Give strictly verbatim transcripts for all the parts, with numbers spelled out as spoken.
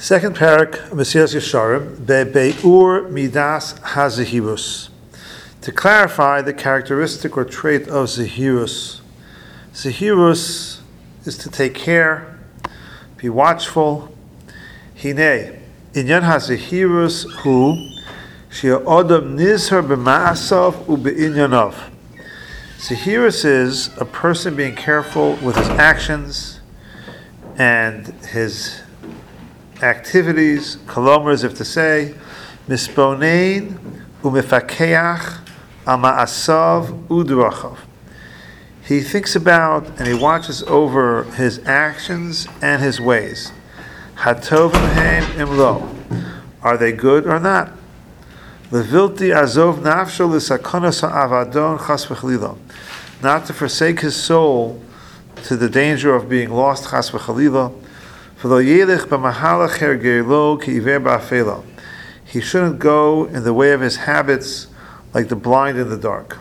Second parak, Mesilas Yesharim, Be'ur Midas HaZehirus. To clarify the characteristic or trait of Zehirus. Zehirus is to take care, be watchful. Hine, Inyan HaZehirus hu, She'odam Nizher B'ma'asav U'be'inyanov. Zehirus is a person being careful with his actions and his activities, kolomer, as if to say, misponein umefakeach ama'asav udrachav. He thinks about and he watches over his actions and his ways. Hatovim heim imlo. Are they good or not? Levilti azov nafsho l'sakonos ha'avadon chas v'chalila. Not to forsake his soul to the danger of being lost chas v'chalila. He shouldn't go in the way of his habits like the blind in the dark.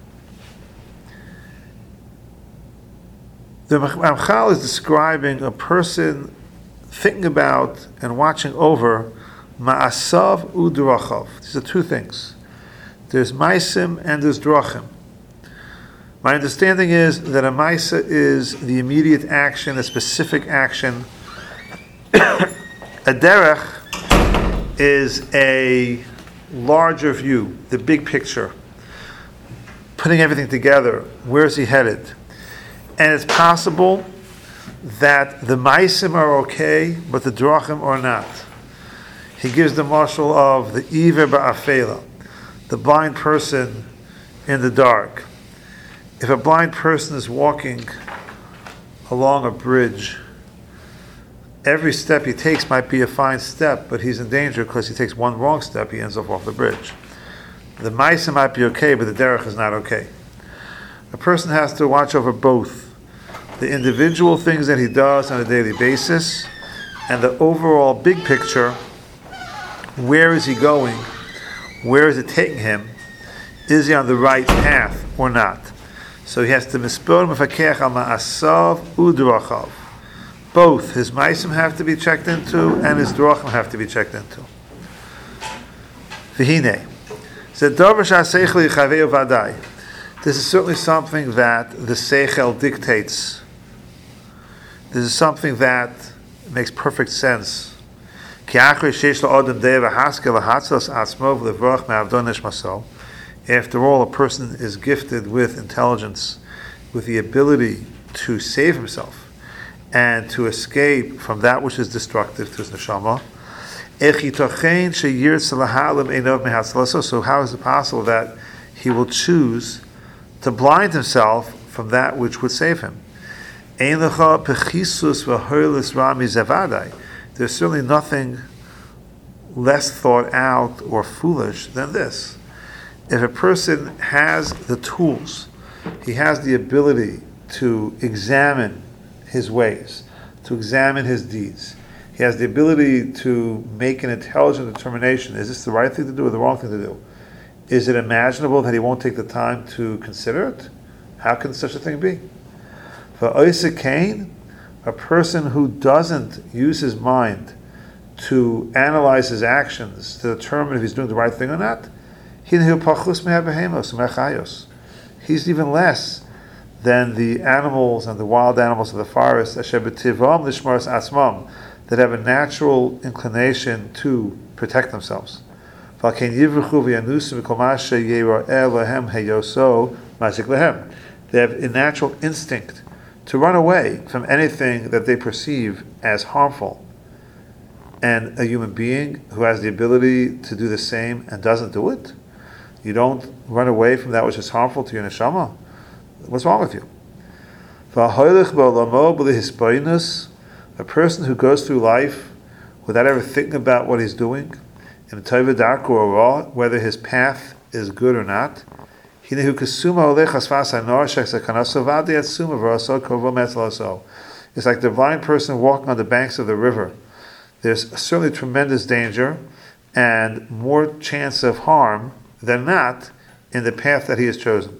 The Ramchal is describing a person thinking about and watching over ma'asav u'drachav. These are two things. There's maisim and there's drachim. My understanding is that a maisa is the immediate action, a specific action. A derech is a larger view, the big picture, putting everything together. Where is he headed? And it's possible that the maisim are okay, but the drachim are not. He gives the marshal of the iver ba'afela, the blind person in the dark. If a blind person is walking along a bridge, every step he takes might be a fine step, but he's in danger because he takes one wrong step, he ends up off the bridge. The ma'isa might be okay, but the derech is not okay. A person has to watch over both the individual things that he does on a daily basis and the overall big picture. Where is he going? Where is it taking him? Is he on the right path or not? So he has to mispor mefakech al ma'asav u'drachav. Both his maisim have to be checked into and his drachim have to be checked into. V'hine, this is certainly something that the seichel dictates. This is something that makes perfect sense. After all, a person is gifted with intelligence, with the ability to save himself and to escape from that which is destructive to his neshama. So how is it possible that he will choose to blind himself from that which would save him? There's certainly nothing less thought out or foolish than this. If a person has the tools, he has the ability to examine his ways, to examine his deeds. He has the ability to make an intelligent determination. Is this the right thing to do or the wrong thing to do? Is it imaginable that he won't take the time to consider it? How can such a thing be? For Isaac Cain, a person who doesn't use his mind to analyze his actions, to determine if he's doing the right thing or not, he's even less than the animals and the wild animals of the forest that have a natural inclination to protect themselves. They have a natural instinct to run away from anything that they perceive as harmful. And a human being who has the ability to do the same and doesn't do it, you don't run away from that which is harmful to your neshama. What's wrong with you? A person who goes through life without ever thinking about what he's doing, in tova darko or raw, whether his path is good or not, it's like the blind person walking on the banks of the river. There's certainly tremendous danger and more chance of harm than not in the path that he has chosen.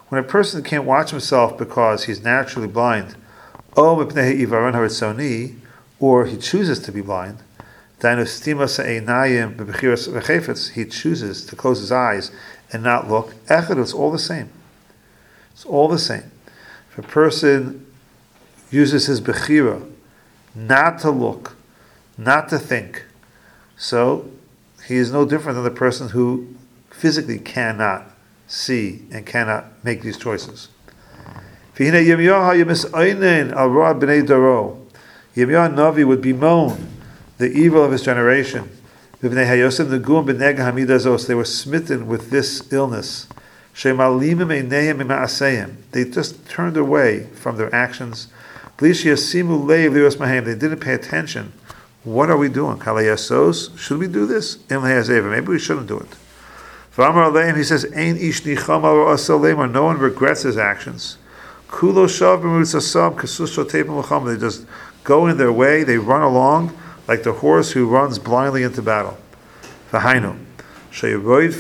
When a person can't watch himself because he's naturally blind, or he chooses to be blind, he chooses to close his eyes and not look, it's all the same. It's all the same. If a person uses his bechira not to look, not to think, so he is no different than the person who physically cannot see and cannot make these choices. Yirmiyahu Navi would bemoan the evil of his generation. They were smitten with this illness. They just turned away from their actions. They didn't pay attention. What are we doing? Should we do this? Maybe we shouldn't do it. He says, no one regrets his actions. They just go in their way, they run along like the horse who runs blindly into battle. They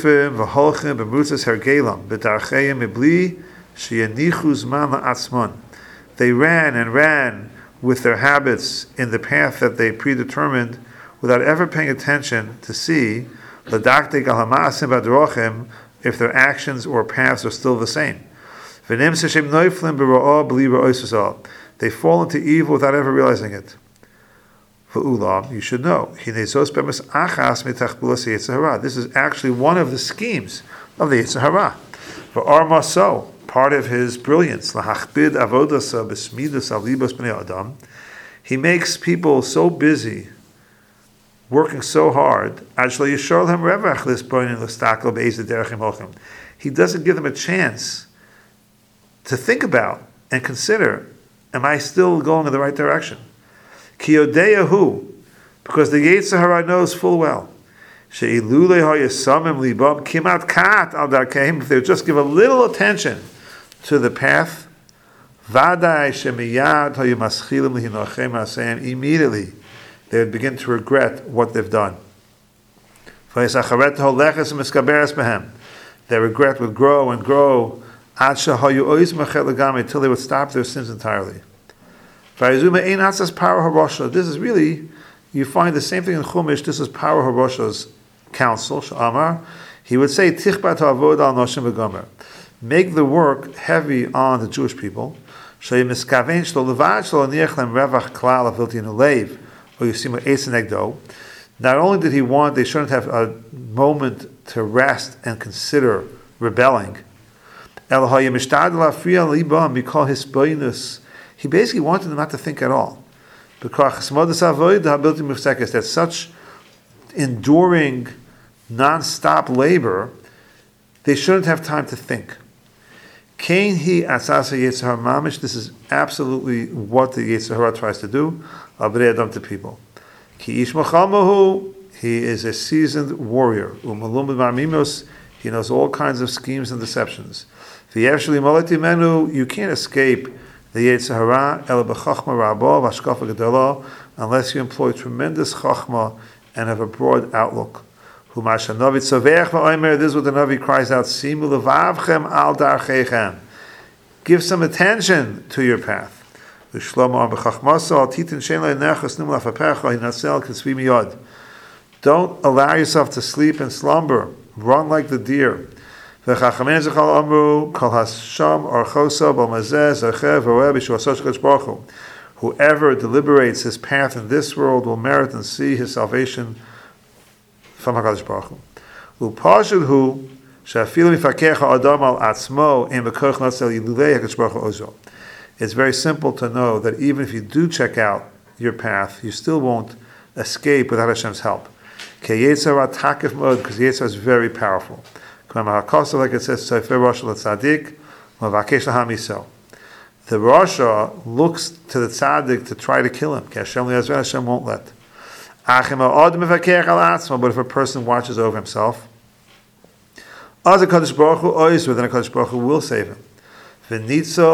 ran and ran with their habits in the path that they predetermined without ever paying attention to see if their actions or paths are still the same. They fall into evil without ever realizing it. You should know, this is actually one of the schemes of the Yetzer Hara. For Armaso, part of his brilliance, he makes people so busy, working so hard, he doesn't give them a chance to think about and consider, am I still going in the right direction? Kiyodeyahu, because the Yetzer Hara knows full well. If they just give a little attention to the path, immediately they would begin to regret what they've done. Their regret would grow and grow until they would stop their sins entirely. This is really, you find the same thing in Chumash. This is Paro HaRosha's counsel. Sh'amar, he would say, Tichbat ha'avod al noshim v'gomer. Make the work heavy on the Jewish people. She'imiskaven shlo levad shlo aniach lem revach klal avilti nuleiv or yisimu esenegdo. Not only did he want, they shouldn't have a moment to rest and consider rebelling. El ha'yimishtad la'afriya libam mikol hisboinus. He basically wanted them not to think at all. Because that such enduring, non-stop labor, they shouldn't have time to think. This is absolutely what the Yetzer Hara tries to do, to people. He is a seasoned warrior. He knows all kinds of schemes and deceptions. You can't escape the Yetzer Hara el b'chachma rabba v'ashkafa gedola, unless you employ tremendous chachma and have a broad outlook. This is what the Navi cries out: Simu levavchem al darchechem. Give some attention to your path. Don't allow yourself to sleep and slumber. Run like the deer. Whoever deliberates his path in this world will merit and see his salvation from HaKadosh Baruch Hu. It's very simple to know that even if you do check out your path, you still won't escape without Hashem's help. Because Yetzer is very powerful. Like it says, the Rasha looks to the tzaddik to try to kill him. Hashem won't let. But if a person watches over himself, then HaKadosh Baruch Hu will save him. And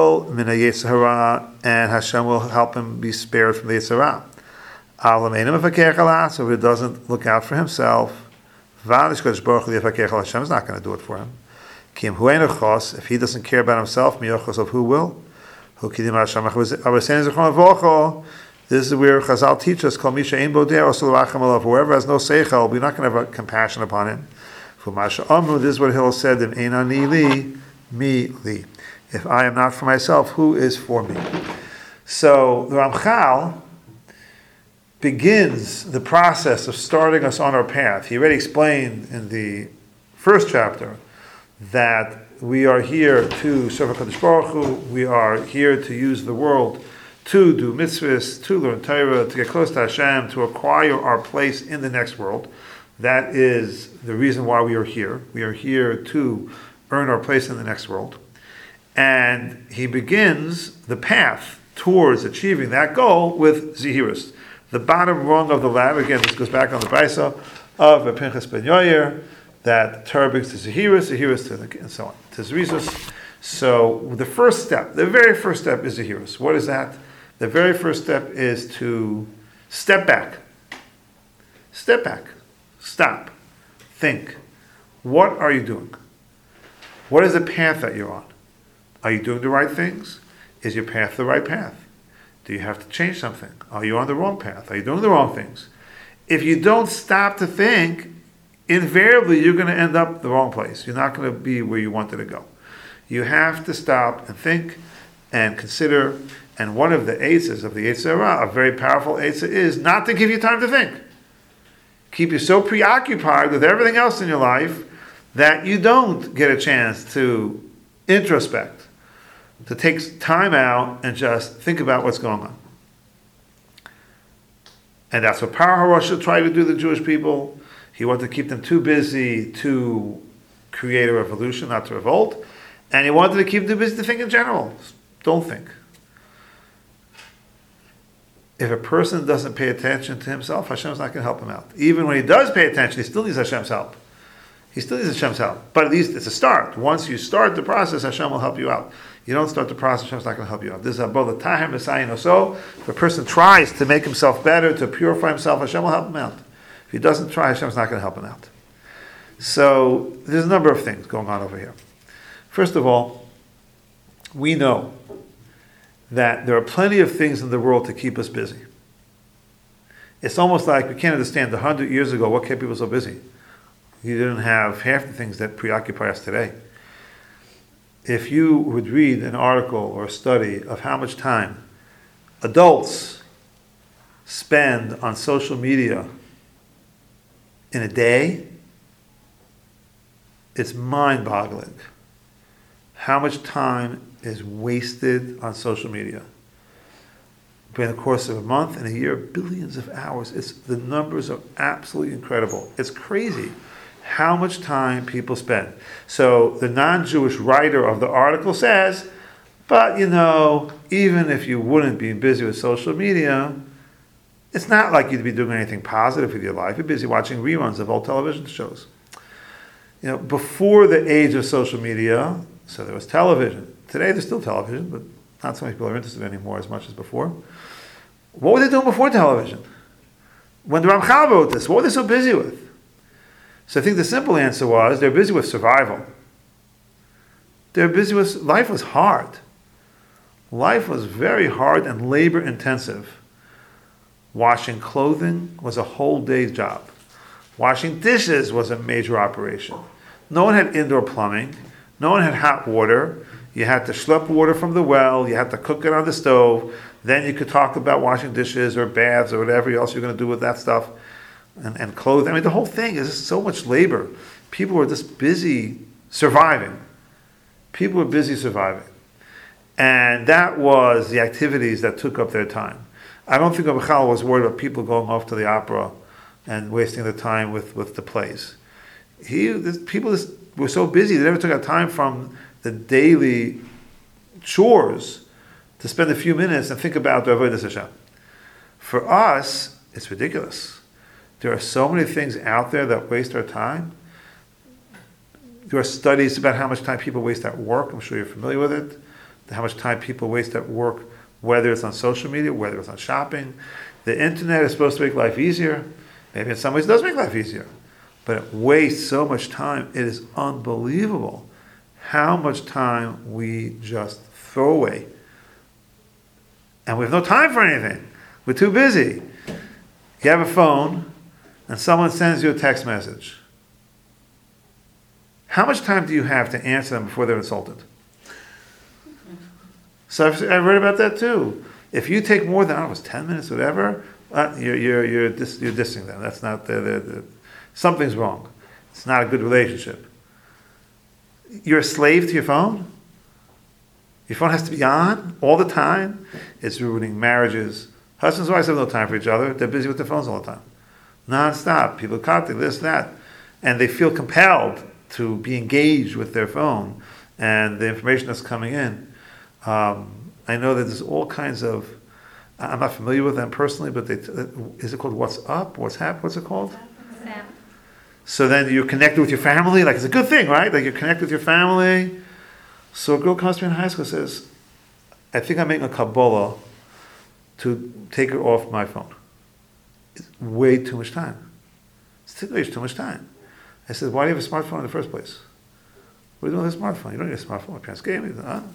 Hashem will help him be spared from the Yetzer Hara. So if he doesn't look out for himself, Hashem is not going to do it for him. Kim huenu chos, if he doesn't care about himself, miyochos of who will? Who kidim Hashem abasen zichron avocho. This is where Chazal teach us, Kol misha ein bodeh osel rachem alav. Whoever has no seichel, we're not going to have compassion upon him. For Masha Amru, this is what Hillel said, in Ein ani li, mi li. If I am not for myself, who is for me? So the Ramchal begins the process of starting us on our path. He already explained in the first chapter that we are here to serve HaKadosh Baruch Hu, we are here to use the world to do mitzvahs, to learn Torah, to get close to Hashem, to acquire our place in the next world. That is the reason why we are here. We are here to earn our place in the next world. And he begins the path towards achieving that goal with Zehirus. The bottom rung of the ladder, again, this goes back on the Brisa of Pinchas ben Yair, that Torah brings to Zehirus, Zehirus to the, and so on, to Zerizus. So the first step, the very first step is Zehirus. What is that? The very first step is to step back. Step back. Stop. Think. What are you doing? What is the path that you're on? Are you doing the right things? Is your path the right path? Do you have to change something? Are you on the wrong path? Are you doing the wrong things? If you don't stop to think, invariably you're going to end up the wrong place. You're not going to be where you wanted to go. You have to stop and think and consider. And one of the eitzes of the Yetzer Hara, a very powerful eitzah, is not to give you time to think. Keep you so preoccupied with everything else in your life that you don't get a chance to introspect, to take time out and just think about what's going on. And that's what Paro HaRasha tried to do to the Jewish people. He wanted to keep them too busy to create a revolution, not to revolt. And he wanted to keep them too busy to think in general. Don't think. If a person doesn't pay attention to himself, Hashem's not going to help him out. Even when he does pay attention, he still needs Hashem's help. He still needs Hashem's help. But at least it's a start. Once you start the process, Hashem will help you out. You don't start the process, Hashem's not going to help you out. This is Abba Tahir Messiah Noso. If a person tries to make himself better, to purify himself, Hashem will help him out. If he doesn't try, Hashem's not going to help him out. So there's a number of things going on over here. First of all, we know that there are plenty of things in the world to keep us busy. It's almost like we can't understand a hundred years ago what kept people so busy. You didn't have half the things that preoccupy us today. If you would read an article or a study of how much time adults spend on social media in a day, it's mind-boggling. How much time is wasted on social media. During the course of a month and a year, billions of hours. It's, the numbers are absolutely incredible. It's crazy how much time people spend. So the non-Jewish writer of the article says, but you know, even if you wouldn't be busy with social media, it's not like you'd be doing anything positive with your life. You're busy watching reruns of old television shows. You know, before the age of social media, so there was television. Today there's still television, but not so many people are interested anymore as much as before. What were they doing before television? When the Ramchal wrote this, what were they so busy with? So I think the simple answer was they're busy with survival. They're busy with, life was hard. Life was very hard and labor intensive. Washing clothing was a whole day's job. Washing dishes was a major operation. No one had indoor plumbing. No one had hot water. You had to schlep water from the well. You had to cook it on the stove. Then you could talk about washing dishes or baths or whatever else you're going to do with that stuff. And, and clothing. I mean, the whole thing is so much labor. People were just busy surviving. People were busy surviving. And that was the activities that took up their time. I don't think Ramchal was worried about people going off to the opera and wasting their time with, with the plays. He, this, people just were so busy, they never took out time from the daily chores to spend a few minutes and think about the Avodas Hashem. For us, it's ridiculous. There are so many things out there that waste our time. There are studies about how much time people waste at work. I'm sure you're familiar with it. How much time people waste at work, whether it's on social media, whether it's on shopping. The internet is supposed to make life easier. Maybe in some ways it does make life easier. But it wastes so much time. It is unbelievable. how much time we just throw away. And we have no time for anything. We're too busy. You have a phone, and someone sends you a text message. How much time do you have to answer them before they're insulted? So I've, I read about that too. If you take more than, I don't know, it's ten minutes, whatever, uh, you're, you're, you're, dis, you're dissing them. That's not, the, the, the, something's wrong. It's not a good relationship. You're a slave to your phone? Your phone has to be on all the time? It's ruining marriages. Husbands and wives have no time for each other. They're busy with their phones all the time. Non-stop. People contact this, that. And they feel compelled to be engaged with their phone and the information that's coming in. Um, I know that there's all kinds of, I'm not familiar with them personally, but they, is it called What's Up? What's Hap? What's it called? Snap. So then you're connected with your family. Like, it's a good thing, right? Like, you're connected with your family. So a girl comes to me in high school and says, I think I'm making a Kabbalah to take her off my phone. It's way too much time. It's too, it's too much time. I said, why do you have a smartphone in the first place? What are you doing with a smartphone? You don't need a smartphone. My parents gave me. Huh?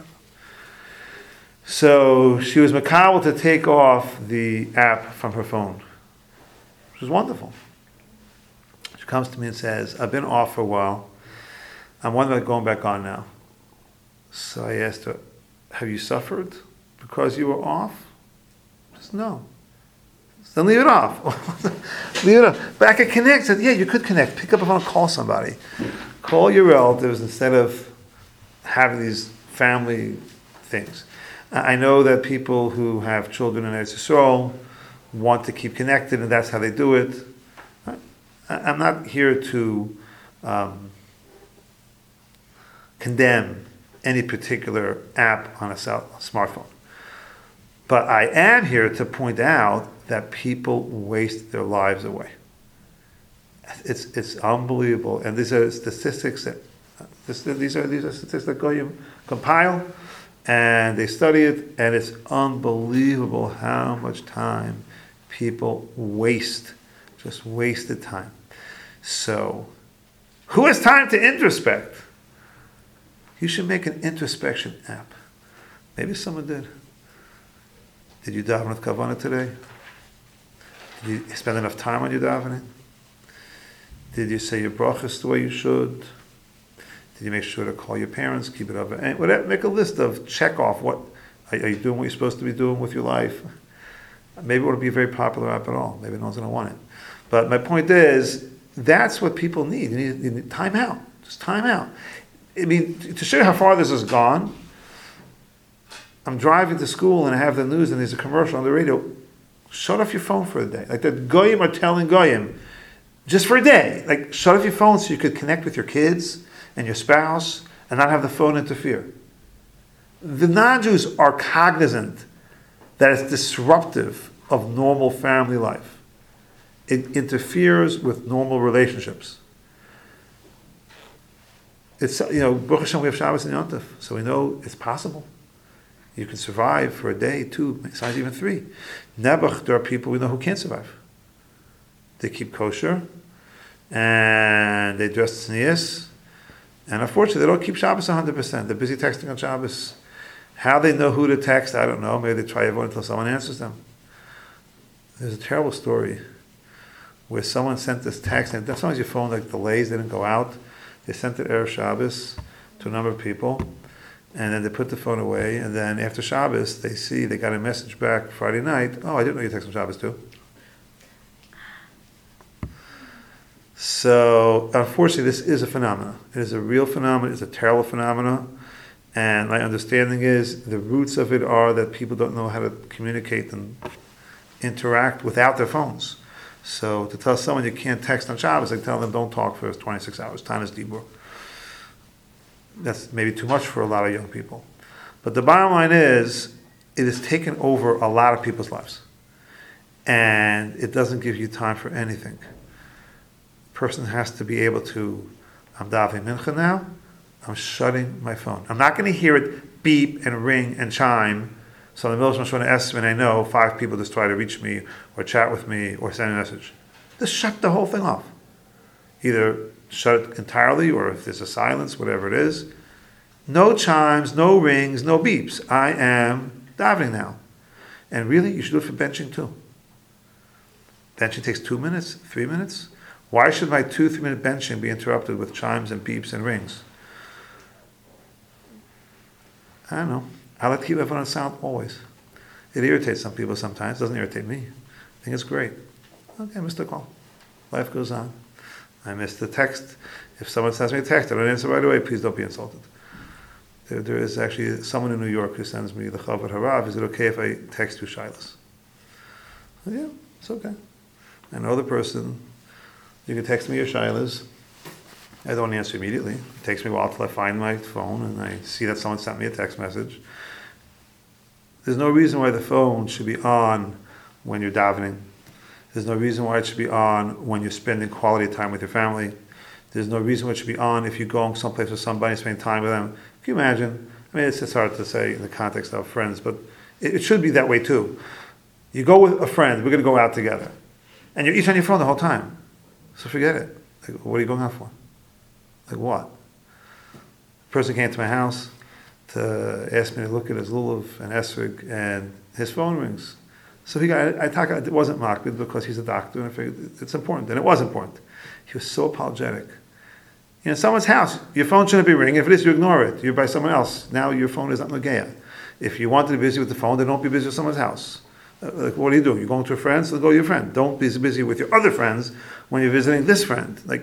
So she was makabel to take off the app from her phone, which was wonderful. She comes to me and says, I've been off for a while. I'm wondering about going back on now. So I asked her, have you suffered because you were off? She says, no. Then leave it off. Leave it off. Back at Connect said, yeah, you could connect. Pick up a phone, call somebody. Call your relatives instead of having these family things. I know that people who have children in Eretz Yisrael want to keep connected, and that's how they do it. I'm not here to um, condemn any particular app on a smartphone. But I am here to point out that people waste their lives away. It's it's unbelievable, and these are statistics that this, these are these are statistics that Goyim compile, and they study it, and it's unbelievable how much time people waste, just wasted time. So, who has time to introspect? You should make an introspection app. Maybe someone did. Did you daven with kavanah today? Did you spend enough time on your davening? Did you say your brachas the way you should? Did you make sure to call your parents, keep it up? And whatever, make a list of check off what are, are you doing what you're supposed to be doing with your life? Maybe it won't be a very popular app at all. Maybe no one's going to want it. But my point is, that's what people need. You need, you need time out. Just time out. I mean, to show you how far this has gone, I'm driving to school and I have the news and there's a commercial on the radio. Shut off your phone for a day. Like the Goyim are telling Goyim, just for a day. Like, shut off your phone so you could connect with your kids and your spouse and not have the phone interfere. The non-Jews are cognizant that it's disruptive of normal family life. It interferes with normal relationships. It's, you know, Baruch Hashem, we have Shabbos and Yom Tov, so we know it's possible. You can survive for a day, two, sometimes even three. Nebuch, there are people we know who can't survive. They keep kosher, and they dress tznius, and unfortunately they don't keep Shabbos one hundred percent. They're busy texting on Shabbos. How they know who to text, I don't know. Maybe they try everyone until someone answers them. There's a terrible story where someone sent this text, and sometimes your phone like delays, they didn't go out. They sent it Erev Shabbos to a number of people, and then they put the phone away, and then after Shabbos, they see they got a message back Friday night, oh, I didn't know you texted on Shabbos too. So, unfortunately, this is a phenomenon. It is a real phenomenon, it's a terrible phenomenon, and my understanding is the roots of it are that people don't know how to communicate and interact without their phones. So to tell someone you can't text on Shabbos, I tell them don't talk for twenty-six hours. Time is dibur. That's maybe too much for a lot of young people. But the bottom line is, it has taken over a lot of people's lives. And it doesn't give you time for anything. A person has to be able to, I'm davening mincha now, I'm shutting my phone. I'm not going to hear it beep and ring and chime. So in the middle of Shemona Esrei, and I know five people just try to reach me or chat with me or send a message. Just shut the whole thing off. Either shut it entirely, or if there's a silence, whatever it is, No chimes, no rings, no beeps. I am davening now. And really, you should do it for benching too. Benching takes two minutes, three minutes. Why should my two, three minute benching be interrupted with chimes and beeps and rings? I don't know. I like to keep everyone on sound always. It irritates some people sometimes. It doesn't irritate me. I think it's great. Okay, I missed the call. Life goes on. I missed the text. If someone sends me a text, I don't answer right away, please don't be insulted. There, there is actually someone in New York who sends me the Chavod Harav. Is it okay if I text you Shilas? Yeah, it's okay. I know the person. You can text me your Shilas. I don't answer immediately. It takes me a while till I find my phone and I see that someone sent me a text message. There's no reason why the phone should be on when you're davening. There's no reason why it should be on when you're spending quality time with your family. There's no reason why it should be on if you're going someplace with somebody, spending time with them. Can you imagine? I mean, it's just hard to say in the context of friends, but it, it should be that way too. You go with a friend, we're going to go out together. And you're each on your phone the whole time. So forget it. Like, what are you going out for? Like what? A person came to my house to ask me to look at his lulav and esrog, and his phone rings. So he got, I talk, it wasn't makbid because he's a doctor, and I figured it's important, and it was important. He was so apologetic. You know, someone's house, your phone shouldn't be ringing. If it is, you ignore it. You're by someone else. Now your phone is not Nagaya. If you want to be busy with the phone, then don't be busy with someone's house. Uh, like, what are you doing? You're going to a friend, so go to your friend. Don't be busy with your other friends when you're visiting this friend. Like,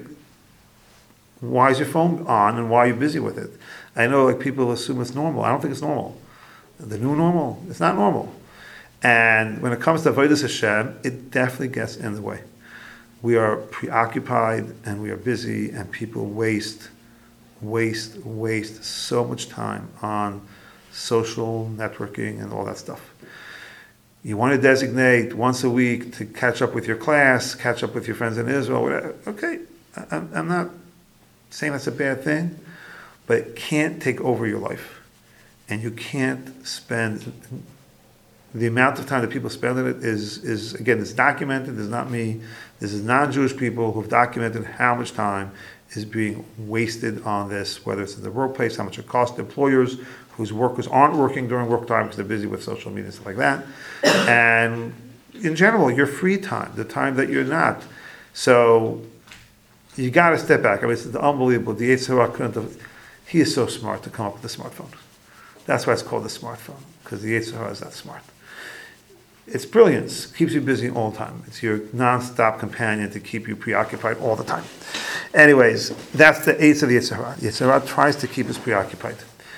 why is your phone on and why are you busy with it? I know like people assume it's normal. I don't think it's normal. The new normal, it's not normal. And when it comes to Avodas Hashem, it definitely gets in the way. We are preoccupied and we are busy, and people waste, waste, waste so much time on social networking and all that stuff. You want to designate once a week to catch up with your class, catch up with your friends in Israel, whatever. Okay, I'm, I'm not saying that's a bad thing, but it can't take over your life. And you can't spend, the amount of time that people spend on it is, is again, it's documented. This is not me. This is non-Jewish people who've documented how much time is being wasted on this, whether it's in the workplace, how much it costs employers whose workers aren't working during work time because they're busy with social media and stuff like that. And in general, your free time, the time that you're not. So you got to step back. I mean, it's unbelievable. The Yetzer Hara couldn't have, he is so smart to come up with a smartphone. That's why it's called a smartphone, because the Yetzer Hara is that smart. It's brilliance. It keeps you busy all the time. It's your non-stop companion to keep you preoccupied all the time. Anyways, that's the eighth of the Yetzer Hara. Yetzer Hara tries to keep us preoccupied.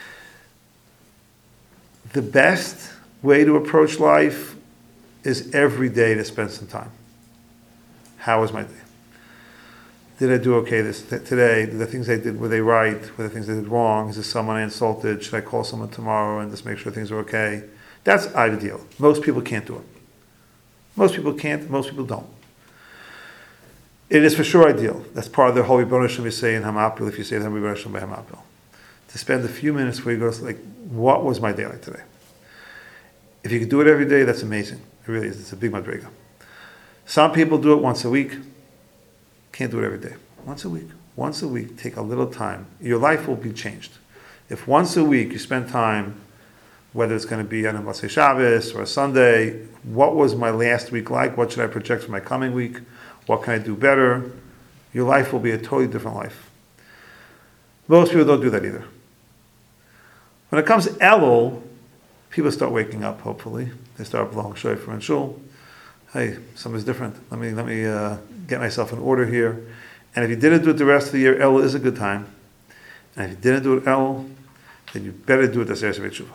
The best way to approach life is every day to spend some time. How was my day? Did I do okay this today? Did the things I did, were they right? Were the things I did wrong? Is there someone I insulted? Should I call someone tomorrow and just make sure things are okay? That's ideal. Most people can't do it. Most people can't, most people don't. It is for sure ideal. That's part of the whole Ribbono Shel Olam we say in Hamapil, if you say the Ribbono Shel Olam by Hamapil. To spend a few minutes where you go, like, what was my day like today? If you could do it every day, that's amazing. It really is. It's a big madriga. Some people do it once a week. Can't do it every day. Once a week. Once a week, take a little time. Your life will be changed. If once a week you spend time, whether it's going to be on a Motzei Shabbos or a Sunday, what was my last week like? What should I project for my coming week? What can I do better? Your life will be a totally different life. Most people don't do that either. When it comes to Elul, people start waking up, hopefully. They start blowing shofar and shul. Hey, something's different. Let me let me uh, get myself in order here. And if you didn't do it the rest of the year, Elul is a good time. And if you didn't do it Elul, then you better do it as Aseret Shuvah.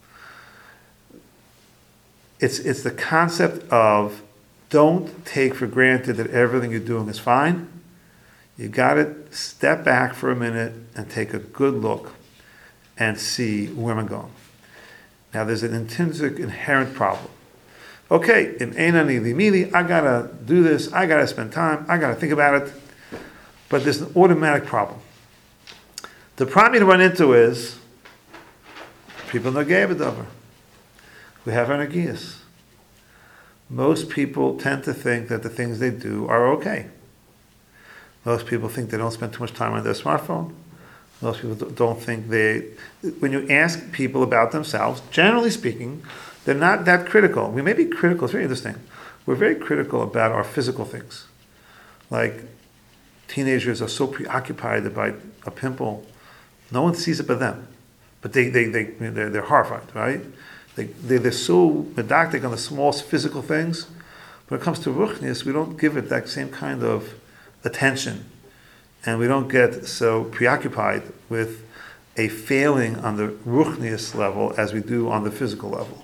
It's it's the concept of don't take for granted that everything you're doing is fine. You got to step back for a minute and take a good look and see where am I going. Now, there's an intrinsic, inherent problem. Okay, in Einani Limili, I gotta do this, I gotta spend time, I gotta think about it, but there's an automatic problem. The problem you run into is people nagei b'davar. We have our nagias. Most people tend to think that the things they do are okay. Most people think they don't spend too much time on their smartphone. Most people don't think they, when you ask people about themselves, generally speaking, they're not that critical. We may be critical, it's very interesting. We're very critical about our physical things. Like teenagers are so preoccupied by a pimple, no one sees it but them. But they, they, they, they're, they're horrified, right? They, they, they're so medactic on the smallest physical things. When it comes to ruchnius, we don't give it that same kind of attention. And we don't get so preoccupied with a failing on the ruchnius level as we do on the physical level.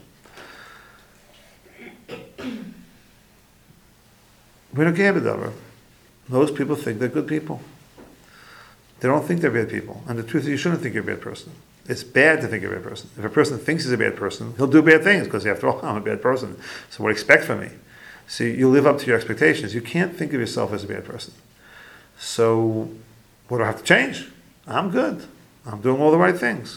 We don't care about it. Most people think they're good people. They don't think they're bad people. And the truth is, you shouldn't think you're a bad person. It's bad to think you're a bad person. If a person thinks he's a bad person, he'll do bad things, because after all, I'm a bad person. So what do you expect from me? So you live up to your expectations. You can't think of yourself as a bad person. So what do I have to change? I'm good. I'm doing all the right things.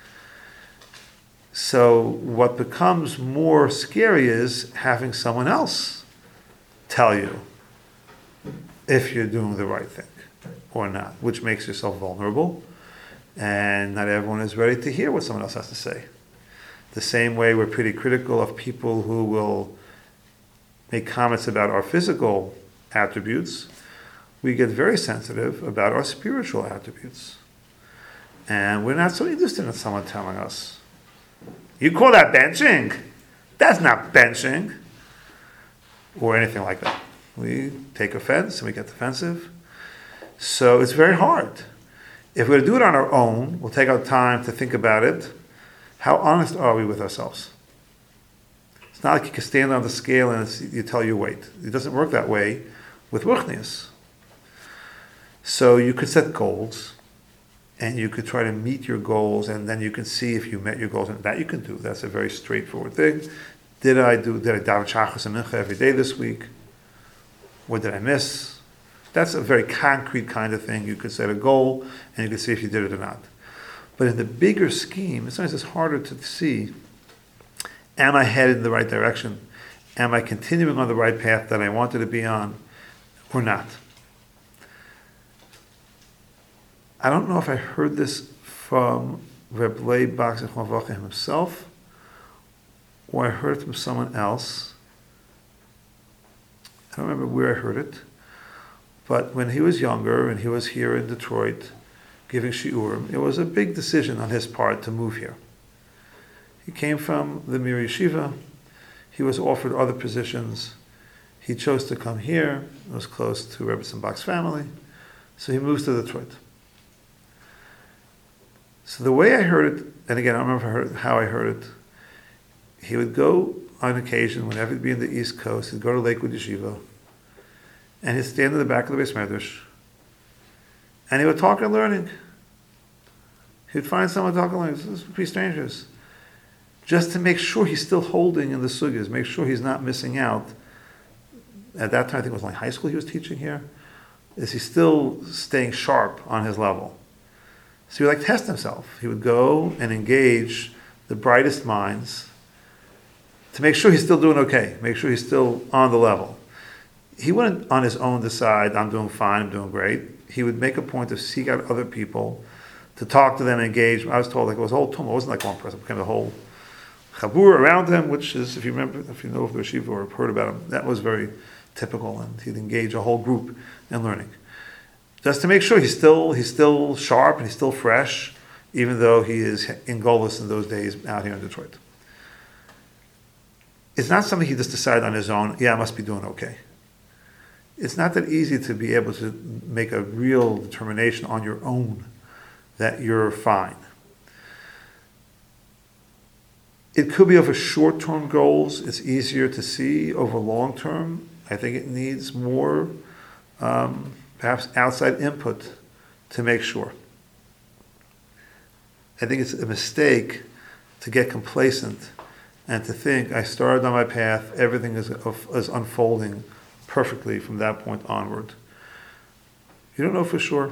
So what becomes more scary is having someone else tell you if you're doing the right thing or not, which makes yourself vulnerable. And not everyone is ready to hear what someone else has to say. The same way we're pretty critical of people who will make comments about our physical attributes, we get very sensitive about our spiritual attributes. And we're not so interested in someone telling us, you call that benching? That's not benching. Or anything like that. We take offense and we get defensive. So it's very hard. If we're going to do it on our own, we'll take our time to think about it. How honest are we with ourselves? It's not like you can stand on the scale and it's, you tell your weight. It doesn't work that way with ruchnius. So you could set goals, and you could try to meet your goals, and then you can see if you met your goals, and that you can do. That's a very straightforward thing. Did I do? Did I daven shachas and mincha every day this week? What did I miss? That's a very concrete kind of thing. You could set a goal, and you could see if you did it or not. But in the bigger scheme, sometimes it's harder to see. Am I headed in the right direction? Am I continuing on the right path that I wanted to be on, or not? I don't know if I heard this from Reb Leib Bach Zichron Livracha himself, or I heard it from someone else. I don't remember where I heard it. But when he was younger and he was here in Detroit giving shiurim, it was a big decision on his part to move here. He came from the Mir Yeshiva. He was offered other positions. He chose to come here. It was close to Rebbetzin Bach's family. So he moves to Detroit. So the way I heard it, and again, I don't remember heard, how I heard it, he would go on occasion, whenever he'd be in the East Coast, he'd go to Lakewood Yeshiva, and he'd stand in the back of the Beis Medrash, and he would talk and learning. He'd find someone talking like this, pretty strangers, just to make sure he's still holding in the sugyas, make sure he's not missing out. At that time, I think it was like high school he was teaching here. Is he still staying sharp on his level? So he would like test himself. He would go and engage the brightest minds to make sure he's still doing okay, make sure he's still on the level. He wouldn't on his own decide, I'm doing fine, I'm doing great. He would make a point to seek out other people, to talk to them, engage. I was told like it was a whole tumult. It wasn't like one person, it became the whole chabur around him, which is, if you remember, if you know of the yeshiva or heard about him, that was very typical, and he'd engage a whole group in learning. Just to make sure he's still he's still sharp and he's still fresh, even though he is in Golis in those days out here in Detroit. It's not something he just decided on his own, yeah, I must be doing okay. It's not that easy to be able to make a real determination on your own that you're fine. It could be over short-term goals. It's easier to see over long-term. I think it needs more, um, perhaps outside input to make sure. I think it's a mistake to get complacent and to think, I started on my path, everything is, is unfolding perfectly from that point onward. You don't know for sure.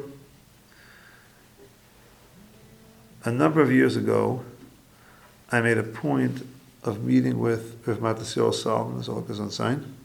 A number of years ago, I made a point of meeting with Rav Matisyahu Salman, as all on sign,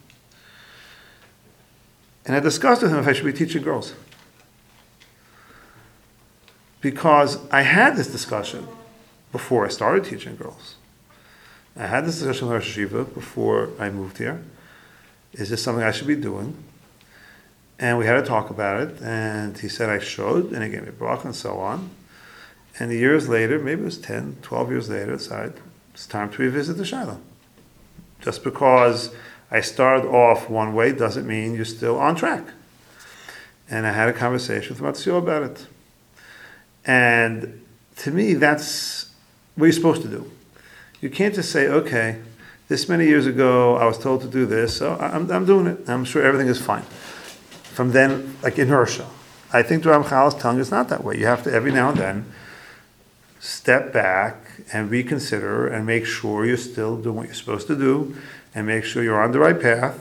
and I discussed with him if I should be teaching girls. because I had this discussion before I started teaching girls. I had this discussion with Rosh Yeshiva before I moved here. Is this something I should be doing? And we had to talk about it, and he said I should, and he gave me a bracha and so on. And years later, maybe it was ten, twelve years later, I decided it's time to revisit the Shaila. Just because I started off one way doesn't mean you're still on track. And I had a conversation with Matsio about it. And to me, that's what you're supposed to do. You can't just say, okay, this many years ago, I was told to do this, so I'm, I'm doing it. I'm sure everything is fine. From then, like inertia. I think the Ramchal is telling you it's not that way. You have to, every now and then, step back and reconsider and make sure you're still doing what you're supposed to do and make sure you're on the right path.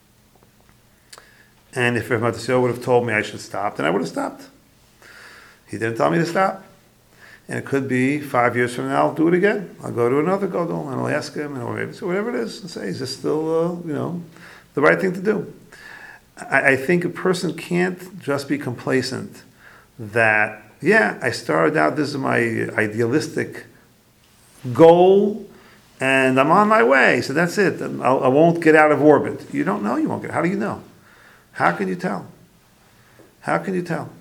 And if Rav Matisyahu would have told me I should stop, then I would have stopped. He didn't tell me to stop. And it could be five years from now, I'll do it again. I'll go to another Gadol and I'll ask him, and maybe so whatever it is, and say, is this still, uh, you know, the right thing to do? I, I think a person can't just be complacent that, yeah, I started out, this is my idealistic goal, and I'm on my way, so that's it. I'll, I won't get out of orbit. You don't know you won't get. How do you know? How can you tell? How can you tell?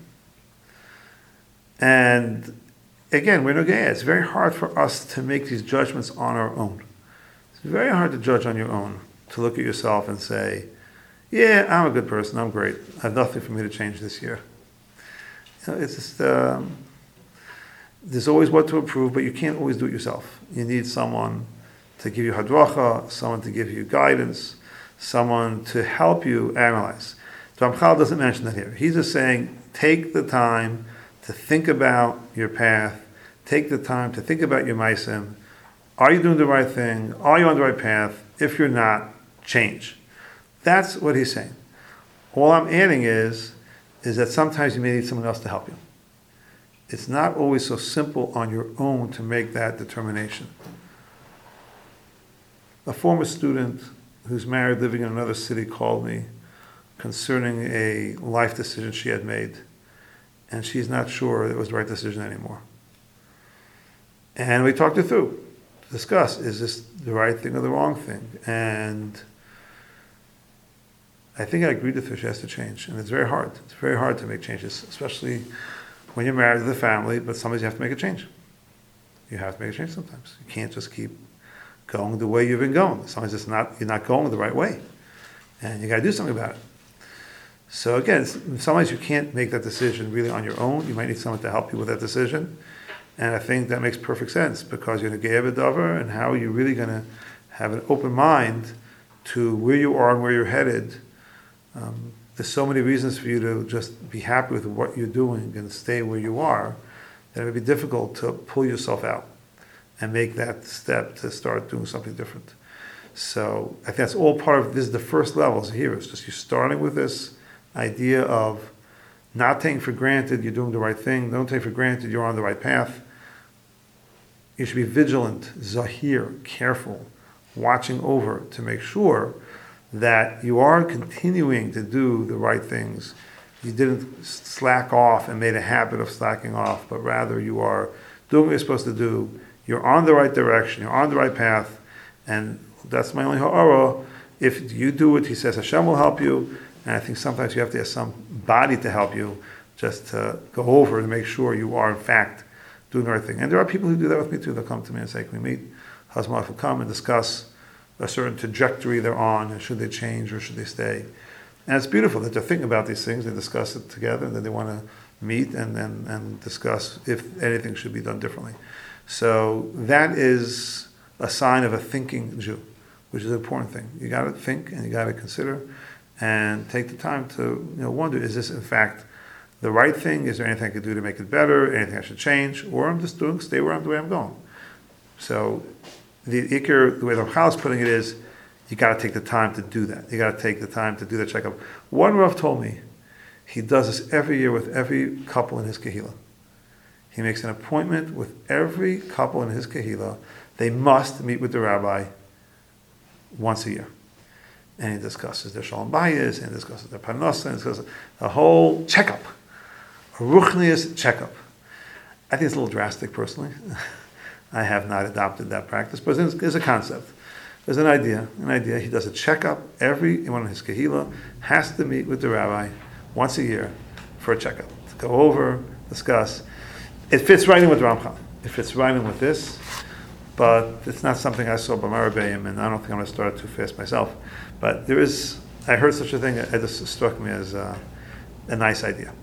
And again, we're Nogea. It's very hard for us to make these judgments on our own. It's very hard to judge on your own, to look at yourself and say, yeah, I'm a good person, I'm great. I have nothing for me to change this year. You know, it's just, um, there's always what to improve, but you can't always do it yourself. You need someone to give you hadracha, someone to give you guidance, someone to help you analyze. Ramchal doesn't mention that here. He's just saying, take the time to think about your path, take the time to think about your maisim. Are you doing the right thing? Are you on the right path? If you're not, change. That's what he's saying. All I'm adding is, is that sometimes you may need someone else to help you. It's not always so simple on your own to make that determination. A former student who's married, living in another city, called me concerning a life decision she had made, and she's not sure it was the right decision anymore. And we talked it through, to discuss, is this the right thing or the wrong thing? And I think I agreed with her, she has to change. And it's very hard. It's very hard to make changes, especially when you're married to the family, but sometimes you have to make a change. You have to make a change sometimes. You can't just keep going the way you've been going. Sometimes it's not, you're not going the right way. And you got to do something about it. So again, sometimes you can't make that decision really on your own. You might need someone to help you with that decision. And I think that makes perfect sense, because you're in a Ge'eh B'davar, and how are you really going to have an open mind to where you are and where you're headed. Um, there's so many reasons for you to just be happy with what you're doing and stay where you are, that it would be difficult to pull yourself out and make that step to start doing something different. So I think that's all part of this. Is the first levels here. It's just you're starting with this idea of not taking for granted you're doing the right thing. Don't take for granted you're on the right path. You should be vigilant, zahir, careful, watching over to make sure that you are continuing to do the right things. You didn't slack off and made a habit of slacking off, but rather you are doing what you're supposed to do. You're on the right direction. You're on the right path. And that's my only ha'ara. If you do it, he says, Hashem will help you. And I think sometimes you have to have somebody to help you, just to go over to make sure you are, in fact, doing the right thing. And there are people who do that with me too. They'll come to me and say, can we meet? Husband will come and discuss a certain trajectory they're on, and should they change or should they stay. And it's beautiful that they're thinking about these things, they discuss it together, and then they want to meet and, and, and discuss if anything should be done differently. So that is a sign of a thinking Jew, which is an important thing. You got to think and you got to consider and take the time to, you know, wonder, is this in fact the right thing? Is there anything I could do to make it better? Anything I should change? Or I'm just doing, stay where I'm, the way I'm going. So the Iker, the way the Ramchal is putting it is, you got to take the time to do that. You got to take the time to do that checkup. One Rav told me, he does this every year with every couple in his Kehillah. He makes an appointment with every couple in his Kehillah. They must meet with the rabbi once a year. And he discusses their shalom bayis, and he discusses their parnasa, and he discusses a whole checkup, a ruchnius checkup. I think it's a little drastic personally. I have not adopted that practice, but it's a concept. There's an idea, an idea. He does a checkup. Everyone in his kahila has to meet with the rabbi once a year for a checkup. To go over, discuss. It fits right in with Ramchal. It fits right in with this, but it's not something I saw by my Rebbeim, and I don't think I'm going to start too fast myself. But there is, I heard such a thing, it just struck me as uh, a nice idea.